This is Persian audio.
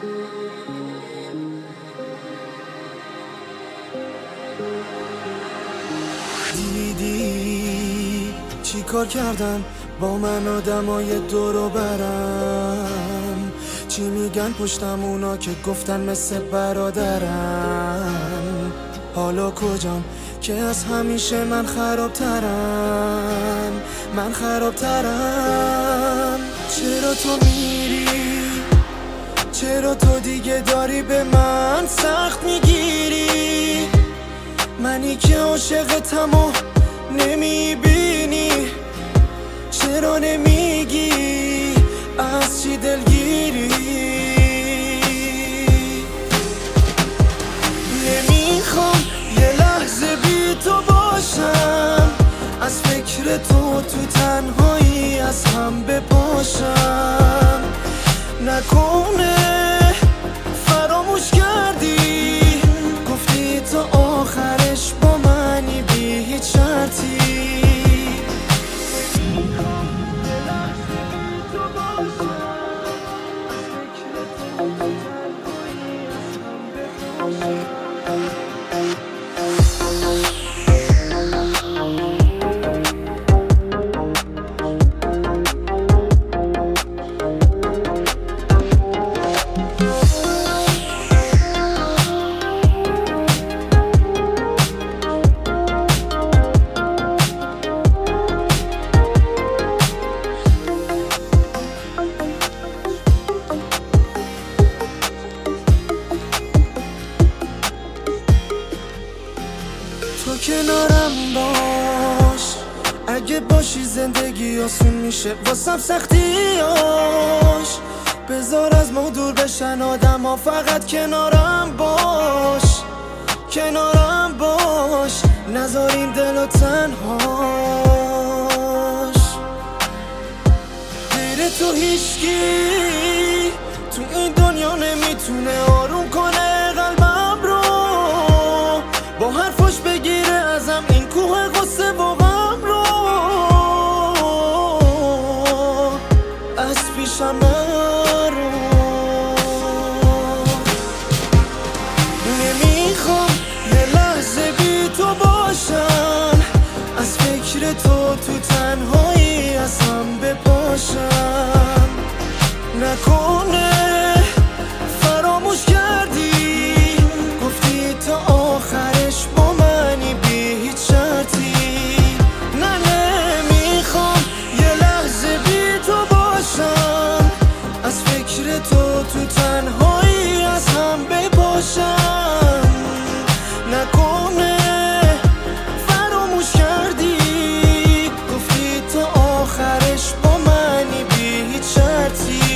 دیدی چی کار کردن با من آدمای دور و برم؟ چی میگن پشتم اونا که گفتن مثل برادرم؟ حالا کجام که از همیشه من خرابترم؟ چرا تو میری؟ چرا تو دیگه داری به من سخت میگیری؟ منی که عاشقتم و نمیبینی، چرا نمیگی از چی دلگیری؟ نمیخوام یه لحظه بی تو باشم، از فکر تو تنهایی از هم بپاشم. نکنه فراموش کردی، گفتی تا آخرش با منی بی هیچ شرطی. تو کنارم باش، اگه باشی زندگی آسون میشه واسم سختیاش. بذار از ما دور بشن آدم ها، فقط کنارم باش، نذار این دلو تنهاش. غیر تو هیچکی تو این دنیا نمیتونه آروم کنه قلبم رو، با حرفاش بگیره ازم این کوه غصه و غم رو. از پیشم نرو، نمیخوام یه لحظه بی تو باشم، از فکر تو تنهایی از هم بپاشم. نکنه فراموش کردی، گفتی تا آخرش با منی بی هیچ شرطی. نه نمیخوام یه لحظه بی تو باشم، از فکر تو تنهایی از هم بپاشم. نکنه فراموش کردی، گفتی تا آخرش با منی بی هیچ شرطی.